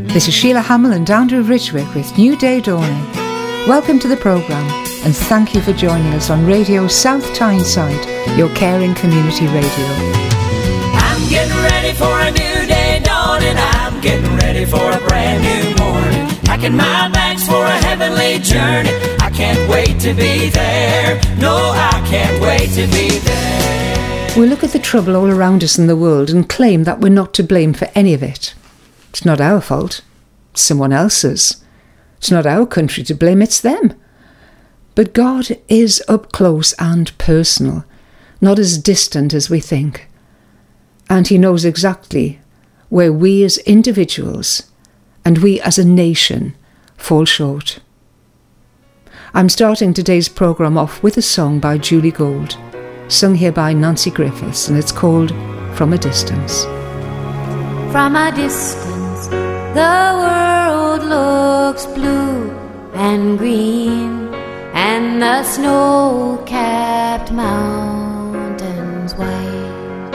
This is Sheila Hamill and Andrew Ridgwick with New Day Dawning. Welcome to the programme and thank you for joining us on Radio South Tyneside, your caring community radio. I'm getting ready for a new day dawning. I'm getting ready for a brand new morning. Packing my bags for a heavenly journey. I can't wait to be there. No, I can't wait to be there. We look at the trouble all around us in the world and claim that we're not to blame for any of it. It's not our fault. It's someone else's. It's not our country to blame, it's them. But God is up close and personal, not as distant as we think. And he knows exactly where we as individuals and we as a nation fall short. I'm starting today's programme off with a song by Julie Gold, sung here by Nancy Griffiths, and it's called From a Distance. From a distance, the world looks blue and green, and the snow-capped mountains white.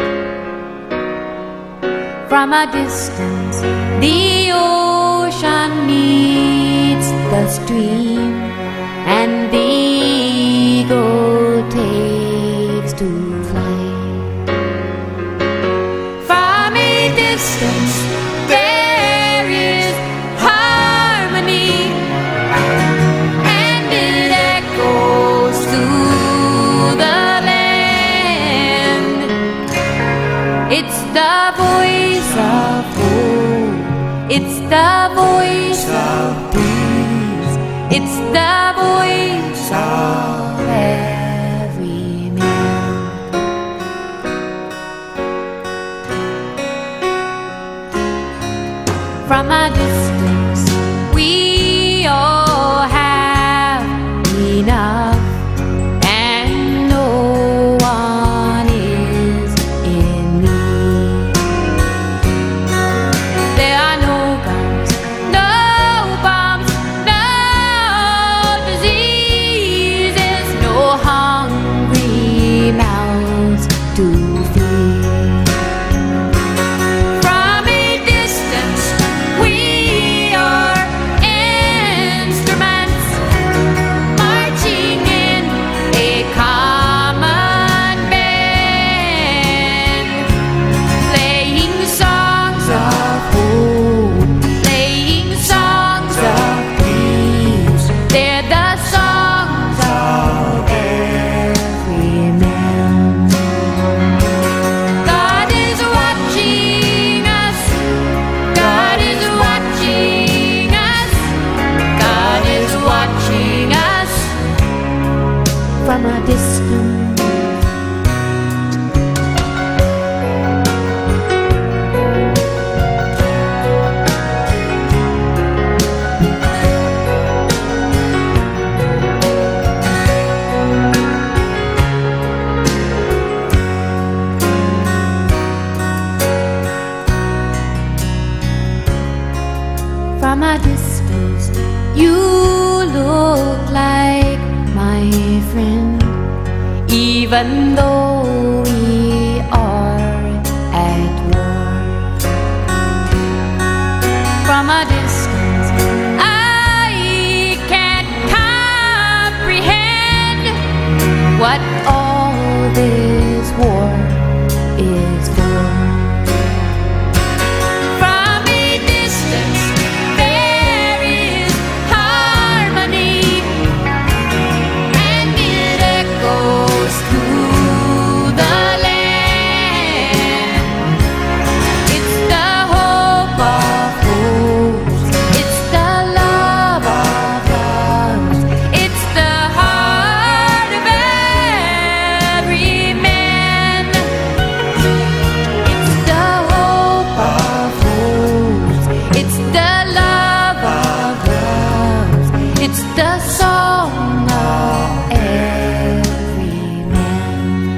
From a distance, the ocean meets the stream, and the eagle takes to flight. From a distance, there is harmony, and it echoes through the land. It's the voice of hope, it's the voice of peace, it's the voice of every man. From a distance, we all have enough, and no one is in need. There are no guns, no bombs, no diseases, no hungry mouths to feed. From a distance, we are instruments marching in a common band, playing songs of hope, playing songs of peace. They're the songs of every man. God is watching us. God is watching us. God is watching us from a distance. From a distance, you look like my friend, even though we are at war. From a distance, I can't comprehend what all this war is for. From a distance, there is harmony, and it echoes through the land. It's the hope of hopes, it's the love of loves, it's the heart of every man. It's the hope of hopes, it's the love of loves, it's the song of every man.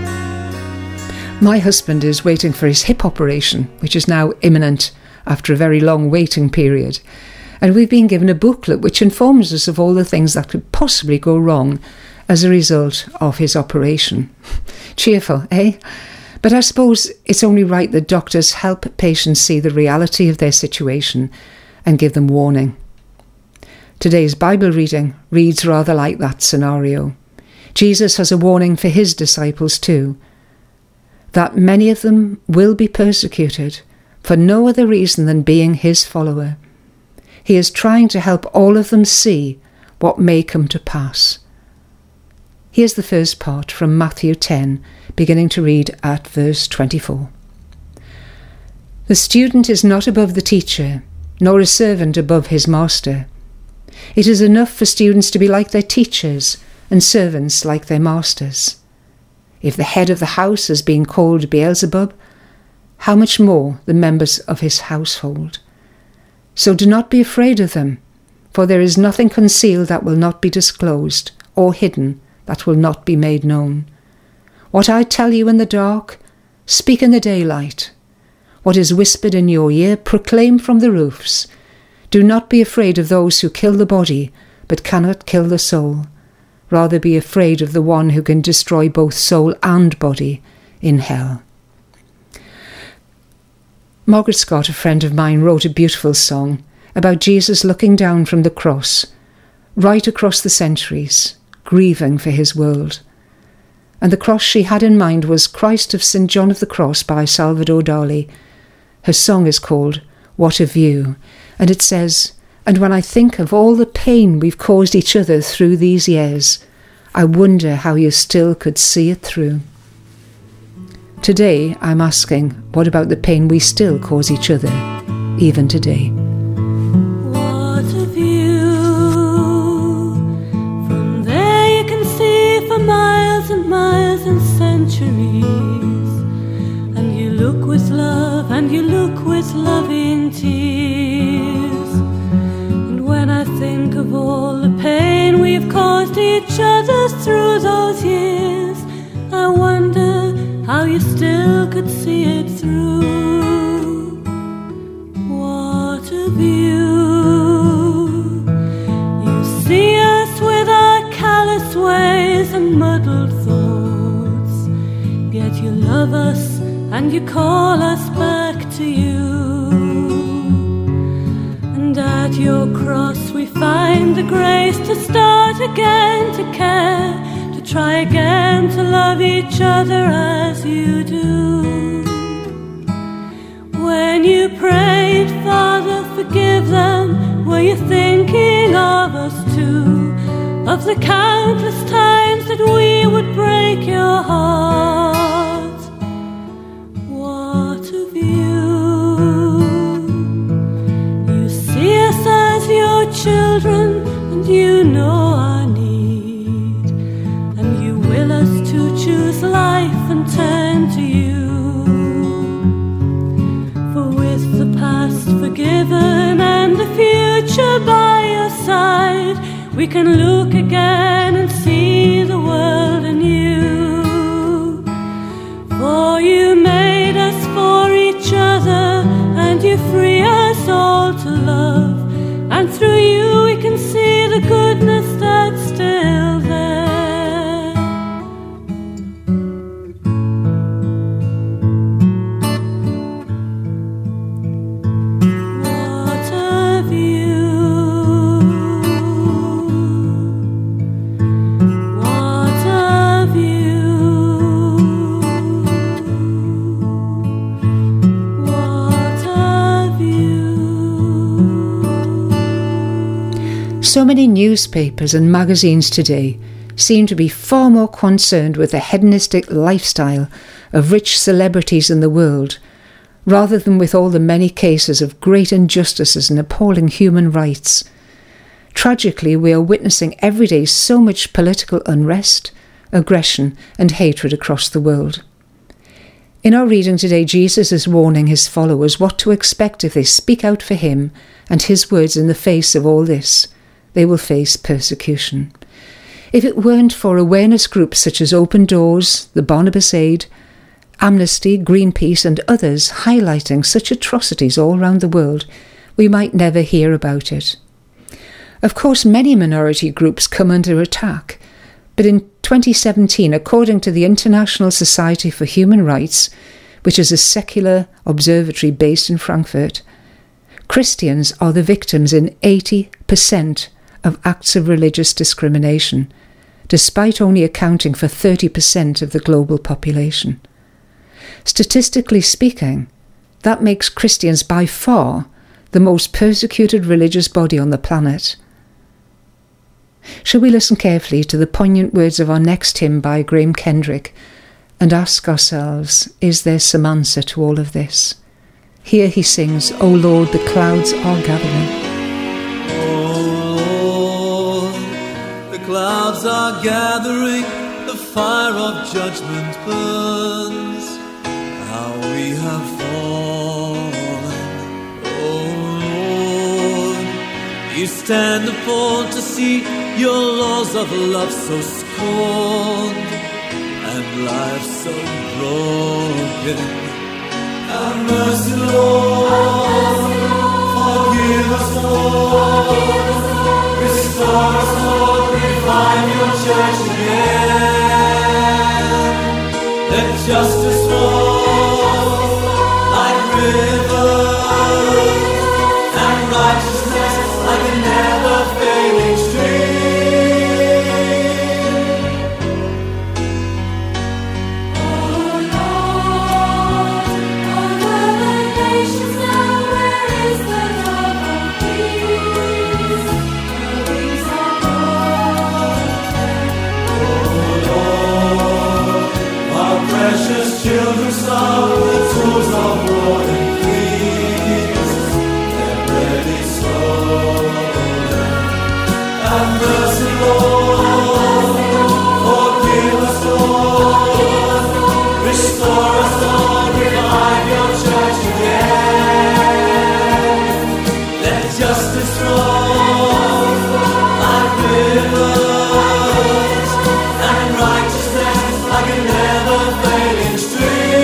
My husband is waiting for his hip operation, which is now imminent after a very long waiting period. And we've been given a booklet which informs us of all the things that could possibly go wrong as a result of his operation. Cheerful, eh? But I suppose it's only right that doctors help patients see the reality of their situation and give them warning. Today's Bible reading reads rather like that scenario. Jesus has a warning for his disciples too, that many of them will be persecuted for no other reason than being his follower. He is trying to help all of them see what may come to pass. Here's the first part from Matthew 10, beginning to read at verse 24. The student is not above the teacher, nor a servant above his master. It is enough for students to be like their teachers, and servants like their masters. If the head of the house has been called Beelzebub, how much more the members of his household? So do not be afraid of them, for there is nothing concealed that will not be disclosed, or hidden that will not be made known. What I tell you in the dark, speak in the daylight. What is whispered in your ear, proclaim from the roofs. Do not be afraid of those who kill the body, but cannot kill the soul. Rather be afraid of the one who can destroy both soul and body in hell. Margaret Scott, a friend of mine, wrote a beautiful song about Jesus looking down from the cross, right across the centuries, grieving for his world. And the cross she had in mind was Christ of St. John of the Cross by Salvador Dali. Her song is called What a View, and it says, "And when I think of all the pain we've caused each other through these years, I wonder how you still could see it through." Today I'm asking, what about the pain we still cause each other, even today? What a view! From there you can see for miles and miles and centuries. And you look with love, and you look with loving tears. And when I think of all the pain we've caused each other through those years, I wonder how you still could see it through. What a view! You see us with our callous ways and muddled thoughts, yet you love us and you call us back to you. And at your cross we find the grace to start again, to care, to try again to love each other as you do. When you prayed, Father, forgive them, were you thinking of us too? Of the countless times that we would break your heart? What a view! You see us as your children, and you know our need, and you will us to choose life and turn to you. For with the past forgiven and the future by your side, we can look again and see the world anew. For you made us for each other, and you free us all to love, and through you we can see the goodness that's still there. What a view! What a view! What a view! So many newspapers and magazines today seem to be far more concerned with the hedonistic lifestyle of rich celebrities in the world, rather than with all the many cases of great injustices and appalling human rights. Tragically, we are witnessing every day so much political unrest, aggression and hatred across the world. In our reading today, Jesus is warning his followers what to expect if they speak out for him and his words in the face of all this. They will face persecution. If it weren't for awareness groups such as Open Doors, the Barnabas Aid, Amnesty, Greenpeace and others highlighting such atrocities all around the world, we might never hear about it. Of course, many minority groups come under attack, but in 2017, according to the International Society for Human Rights, which is a secular observatory based in Frankfurt, Christians are the victims in 80% of acts of religious discrimination, despite only accounting for 30% of the global population. Statistically speaking, that makes Christians by far the most persecuted religious body on the planet. Shall we listen carefully to the poignant words of our next hymn by Graham Kendrick and ask ourselves, is there some answer to all of this? Here he sings, "O Lord, the clouds are gathering." Oh Lord, the clouds are gathering, the fire of judgment burns. How we have fallen, oh Lord. You stand appalled to see your laws of love so scorned and life so broken. Have mercy, Lord, forgive us, Lord, restore us, Lord, revive your church again. Let justice flow like rivers, and righteousness like a never-failing stream. Children saw the tools of war and peace, their bread is stolen. Have mercy, Lord, forgive us, Lord, restore us, Lord, revive your church again. Let justice flow like rivers, and righteousness like a never-failing stream.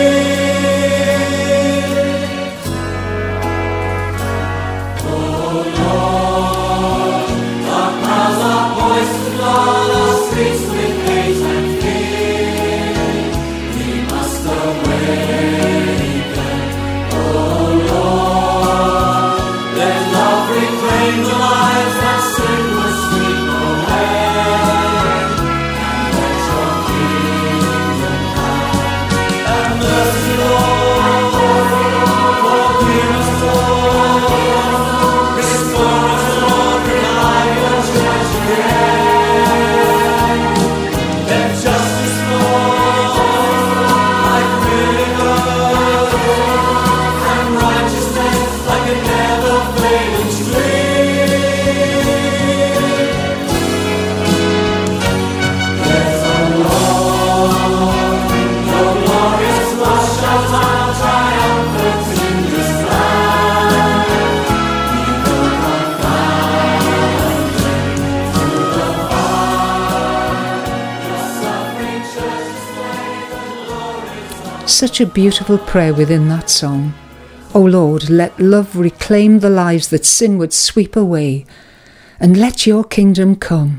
Such a beautiful prayer within that song. O Lord, let love reclaim the lives that sin would sweep away, and let your kingdom come.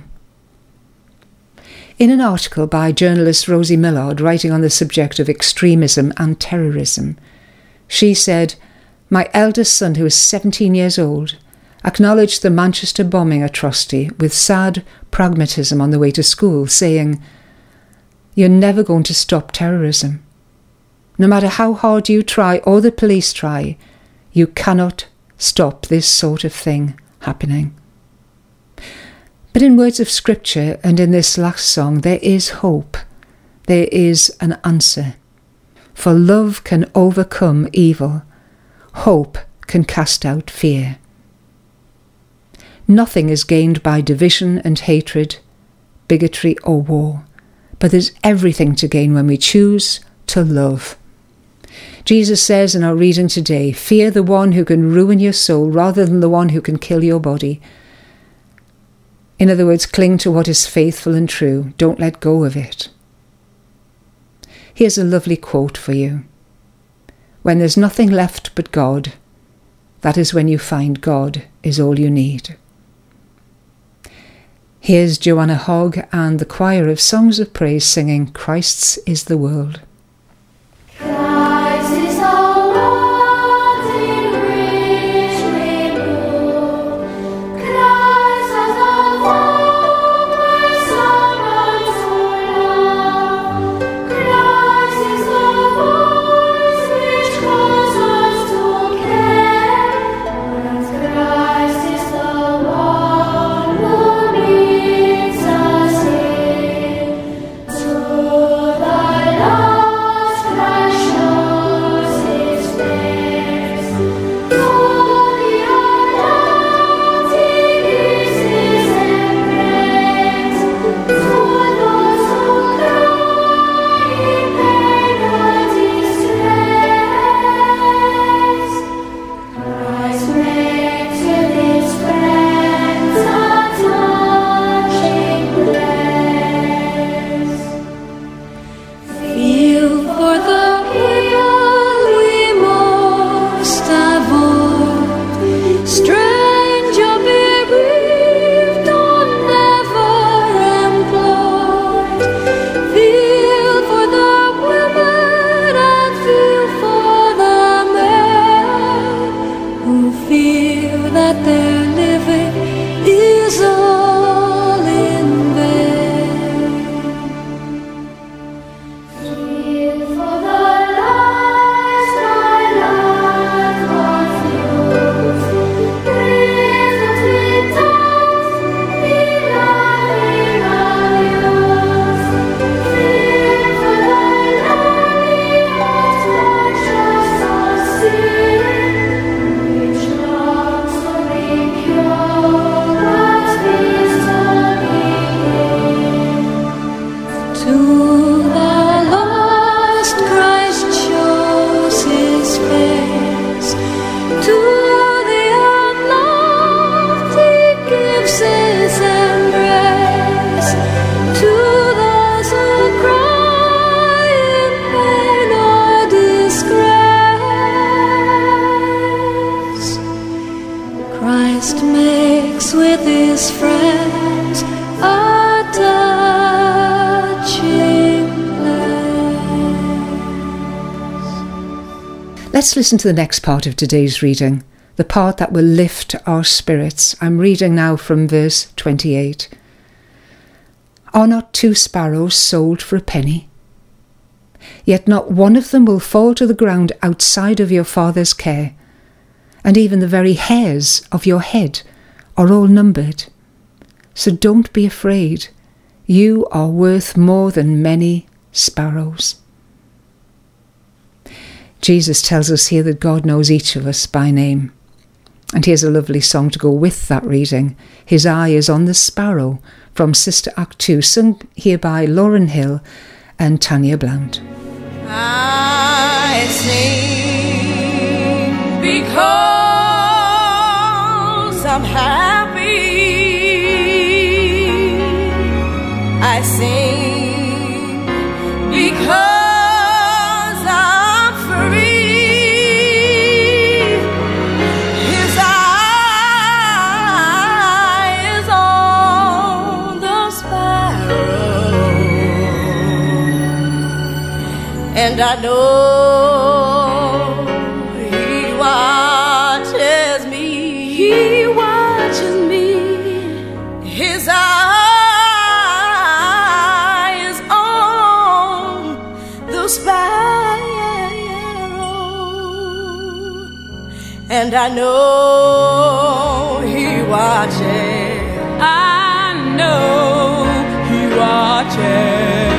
In an article by journalist Rosie Millard writing on the subject of extremism and terrorism, she said, "My eldest son, who is 17 years old, acknowledged the Manchester bombing atrocity with sad pragmatism on the way to school, saying, 'You're never going to stop terrorism. No matter how hard you try or the police try, you cannot stop this sort of thing happening.'" But in words of scripture and in this last song, there is hope. There is an answer. For love can overcome evil. Hope can cast out fear. Nothing is gained by division and hatred, bigotry or war, but there's everything to gain when we choose to love. Jesus says in our reading today, "Fear the one who can ruin your soul rather than the one who can kill your body." In other words, cling to what is faithful and true. Don't let go of it. Here's a lovely quote for you. "When there's nothing left but God, that is when you find God is all you need." Here's Joanna Hogg and the choir of Songs of Praise singing "Christ's is the World." Christ is our Lord, in rich fear that their living is all in vain. Fear for the lives my life was used. Breathe between tongues, be loving of yours. Fear for the lonely heart conscious of sin, which longs to be pure, but fears to be clean. To the lost Christ shows his face. To the unloved he gives his embrace. To those who cry in pain or disgrace, Christ makes with his friends a touching place. Let's listen to the next part of today's reading, the part that will lift our spirits. I'm reading now from verse 28. Are not 2 sparrows sold for a penny? Yet not one of them will fall to the ground outside of your Father's care, and even the very hairs of your head are all numbered. So don't be afraid. You are worth more than many sparrows. Jesus tells us here that God knows each of us by name. And here's a lovely song to go with that reading. His Eye is on the Sparrow, from Sister Act 2, sung here by Lauren Hill and Tanya Blount. I sing because I'm happy. I sing because I'm free. His eye is on the sparrow, and I know he watches me. He watches me. His eye is on the sparrow, and I know he watches. I know he watches.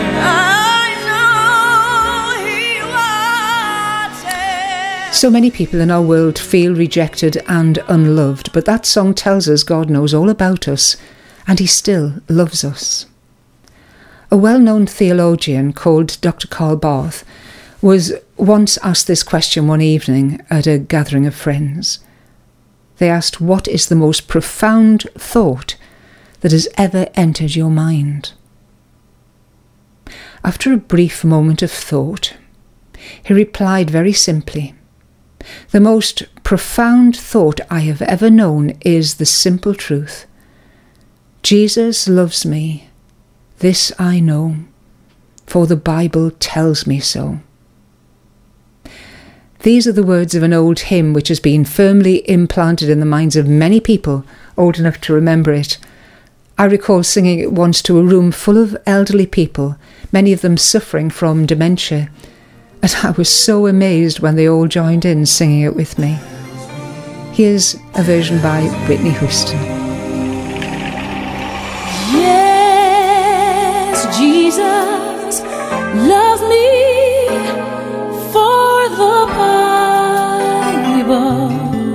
So many people in our world feel rejected and unloved, but that song tells us God knows all about us and he still loves us. A well-known theologian called Dr. Karl Barth was once asked this question one evening at a gathering of friends. They asked, what is the most profound thought that has ever entered your mind? After a brief moment of thought, he replied very simply, the most profound thought I have ever known is the simple truth. Jesus loves me, this I know, for the Bible tells me so. These are the words of an old hymn which has been firmly implanted in the minds of many people old enough to remember it. I recall singing it once to a room full of elderly people, many of them suffering from dementia. And I was so amazed when they all joined in singing it with me. Here's a version by Whitney Houston. Yes, Jesus loves me, for the Bible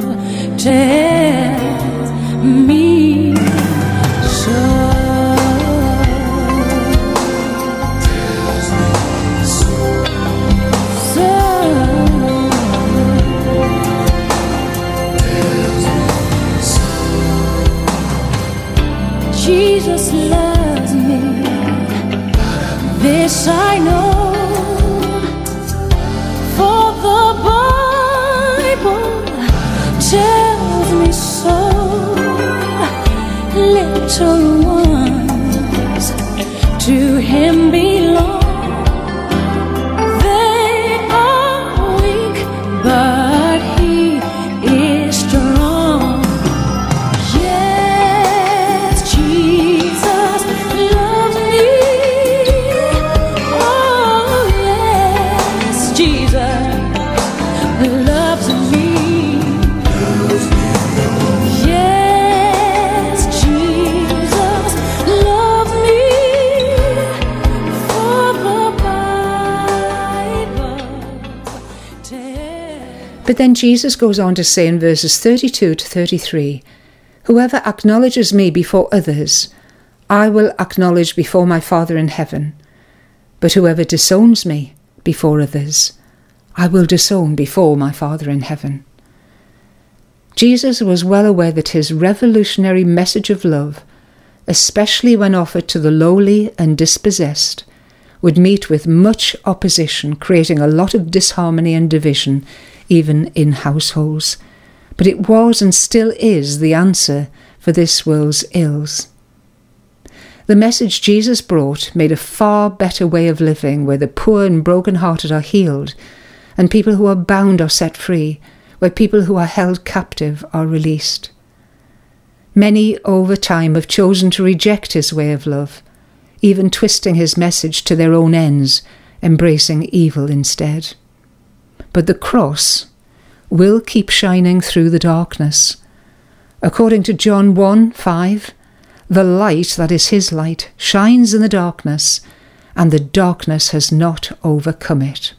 tells me so. Jesus loves me, this I know, for the Bible tells me so. Little ones to him belong. They are weak, but he is strong. But then Jesus goes on to say in verses 32 to 33, "Whoever acknowledges me before others, I will acknowledge before my Father in heaven. But whoever disowns me before others, I will disown before my Father in heaven." Jesus was well aware that his revolutionary message of love, especially when offered to the lowly and dispossessed, would meet with much opposition, creating a lot of disharmony and division, even in households. But it was and still is the answer for this world's ills. The message Jesus brought made a far better way of living, where the poor and broken-hearted are healed, and people who are bound are set free, where people who are held captive are released. Many over time have chosen to reject his way of love, even twisting his message to their own ends, embracing evil instead. But the cross will keep shining through the darkness. According to John 1:5, the light, that is his light, shines in the darkness, and the darkness has not overcome it.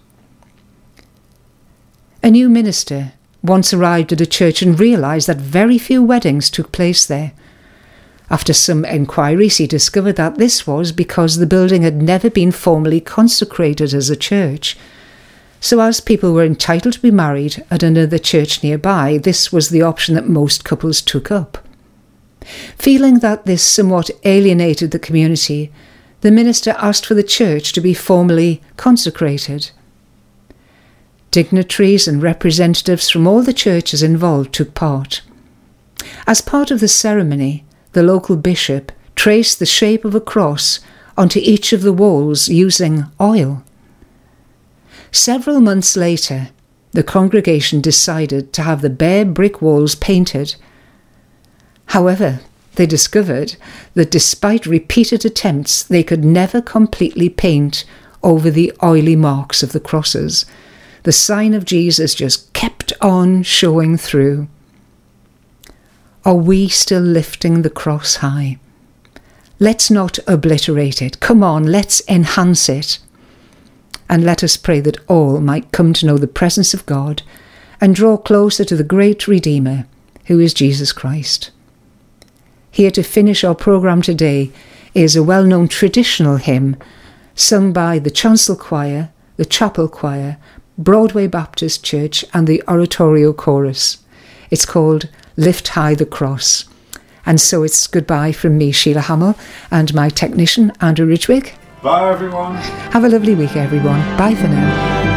A new minister once arrived at a church and realised that very few weddings took place there. After some enquiries, he discovered that this was because the building had never been formally consecrated as a church. So as people were entitled to be married at another church nearby, this was the option that most couples took up. Feeling that this somewhat alienated the community, the minister asked for the church to be formally consecrated. Dignitaries and representatives from all the churches involved took part. As part of the ceremony, the local bishop traced the shape of a cross onto each of the walls using oil. Several months later, the congregation decided to have the bare brick walls painted. However, they discovered that despite repeated attempts, they could never completely paint over the oily marks of the crosses. The sign of Jesus just kept on showing through. Are we still lifting the cross high? Let's not obliterate it. Come on, let's enhance it. And let us pray that all might come to know the presence of God and draw closer to the great Redeemer, who is Jesus Christ. Here to finish our programme today is a well-known traditional hymn sung by the Chancel Choir, the Chapel Choir, Broadway Baptist Church and the Oratorio Chorus. It's called Lift High the Cross. And so it's goodbye from me, Sheila Hamill, and my technician, Andrew Ridgwig. Bye, everyone. Have a lovely week, everyone. Bye for now.